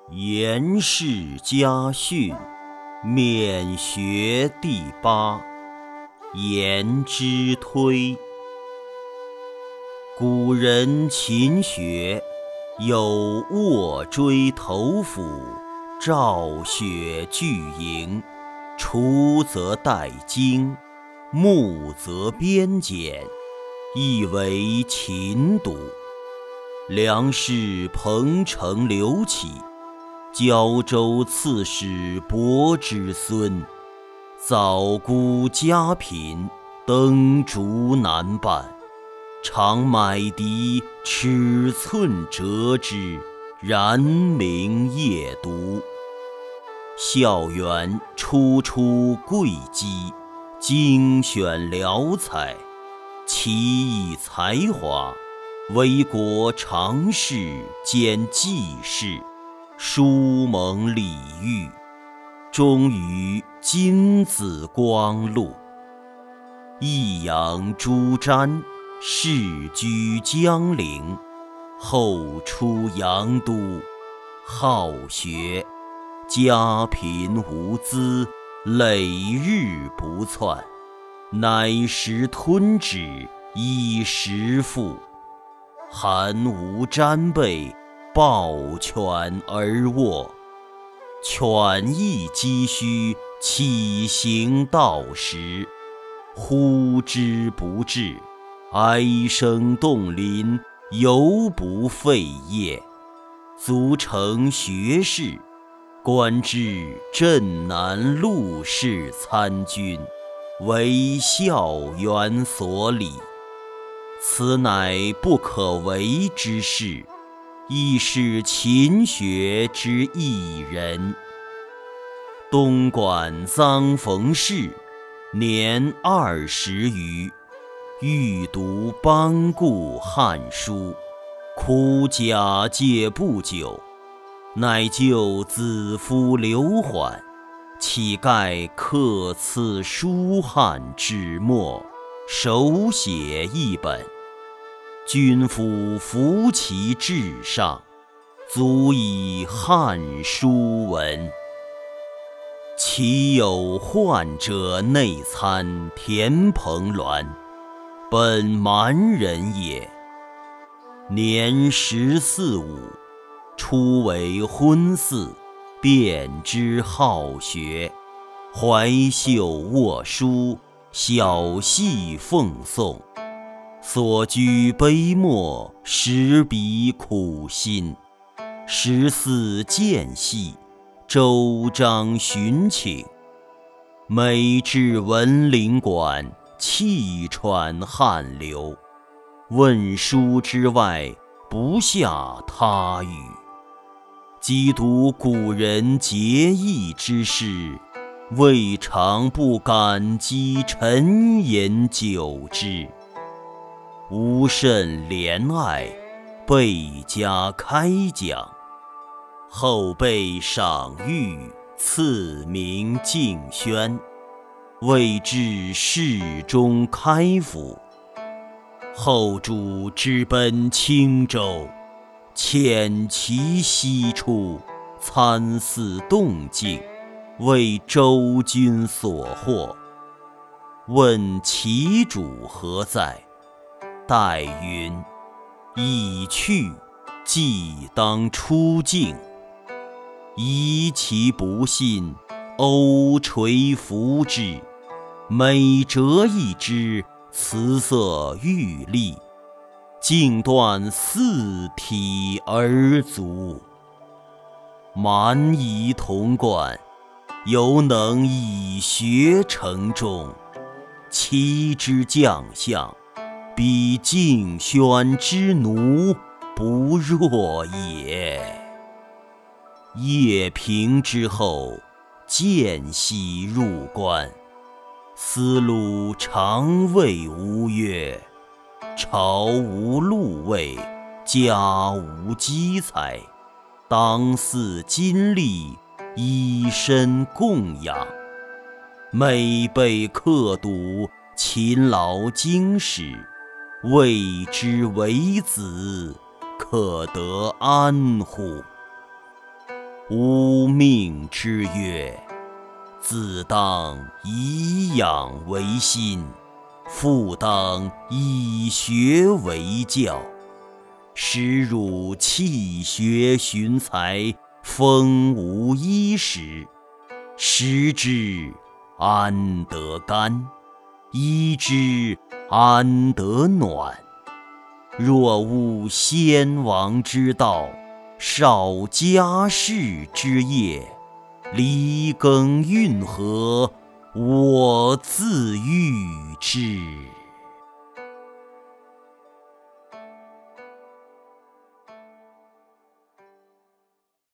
颜氏家训，免学第八。颜之推。古人勤学，有卧锥投斧，照雪具营，锄则带茎，木则编茧，意为勤笃。梁氏彭城刘启，胶州刺史伯之孙，早姑家贫，灯烛难办，常买笛尺寸折之，然明夜读。校园初出贵姬，精选良才，奇异才华，为国常侍兼记事，书蒙礼遇，终于金紫光禄。益阳朱瞻，世居江陵，后出阳都，好学，家贫无资，累日不窜，乃食吞止，以食腹。寒无沾被，抱犬而卧，犬亦积虚，岂行道时？呼之不至，哀声动林，犹不废业。卒成学士，官至镇南陆氏参军，为校园所礼。此乃不可为之事，亦是勤学之一人。东莞臧逢士，年20余，欲读班固汉书，苦假借不久，乃就子夫刘缓，乞丐刻赐书汉纸墨，手写一本。君夫服其至上，足以汉书文。其有患者内参田彭鸾，本蛮人也。年14、15，初为婚嗣，便知好学，怀袖卧书，小戏奉颂。所居碑墨，实笔苦心。14间隙，周章巡请，每至文林馆，气喘汗流。问书之外，不下他语。即读古人节义之事，未尝不感激沉吟久之。无甚怜爱，倍加开讲。后被赏誉，赐名敬轩，位至侍中开府。后主之奔青州，遣其西出，参祀动静，为周君所获。问其主何在？代云：已去，即当出境。疑其不信，欧垂服之，每折一枝，辞色玉立，径断4体而足。蛮夷童贯，犹能以学成中，其之将相，比敬轩之奴不若也。业平之后，间隙入关，司路常谓吴曰：朝无禄位，家无积财，当祀金粟，以身供养。每被刻读，勤劳经史，谓之为子，可得安乎？ 吾命之曰：子当以养为心，父当以学为教。时汝弃学寻才，风无衣食，食之安得甘？衣之安得暖？若无先王之道，少家室之业，离耕运河，我自喻之。